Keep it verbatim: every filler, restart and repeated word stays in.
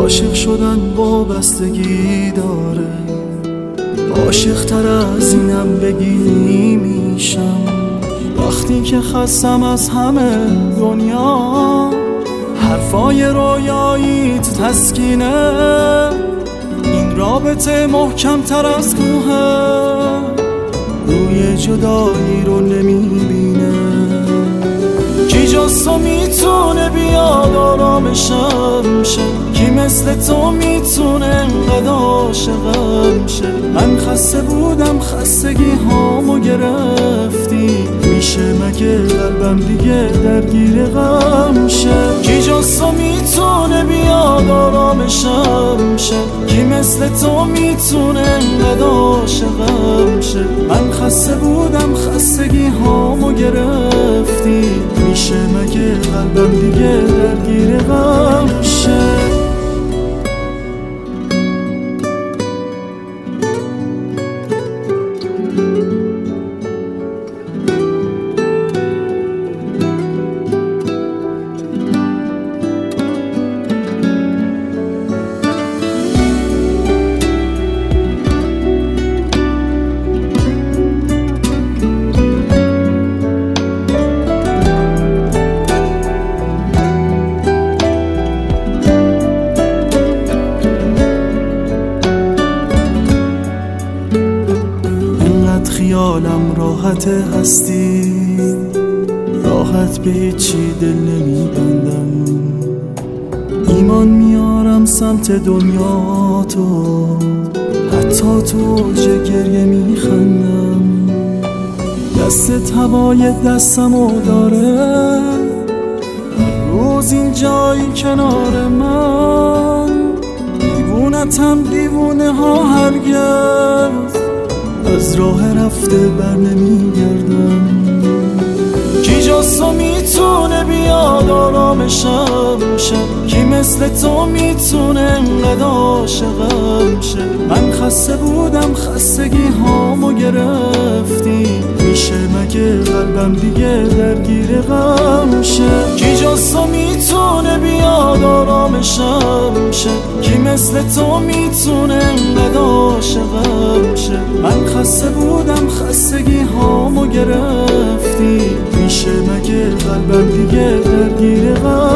عاشق شدن وابستگی داره، عاشق تر از اینم بگی میشم. وقتی که خستم از همه دنیا، حرفای رویاییت تسکینه. این رابطه محکم تر از کوهه، روی جدایی رو نمیبینه. کی جز تو میتونه بیاد آرامشم شه؟ کی مثل تو میتونه انقدر عاشقم شه؟ من خسته بودم خستگی هامو گرفتی، میشه مگه قلبم دیگه درگیر غم شه؟ کی جز تو میتونه بیاد آرامشم شه؟ کی مثل تو میتونه انقدر عاشقم شه؟ من خسته بودم خستگی هامو گرفتی، میشه مگه قلبم دیگه درگیر غم شه؟ خیالم راحت هستی، راحت به هیچی دل نمیبندم. ایمان میارم سمت دنیا تو، حتی تو اوج گریه میخندم. دستت هوای دستمو داره، روز این جایی کنار من. دیوونتم دیوونه ها هرگز، از راه رفته بر نمیگردم. کی جز تو میتونه بیاد آرامشم شه؟ کی مثل تو میتونه انقدر عاشقم شه؟ من خسته بودم خستگی هامو گرفتی، میشه مگه قلبم دیگه درگیر غم شه؟ کی جز تو میتونه بیاد آرامشم شه؟ کی مثل تو میتونه انقدر عاشقم شه؟ من خسته بودم خستگی هامو گرفتی، میشه مگه قلبم دیگه درگیر غم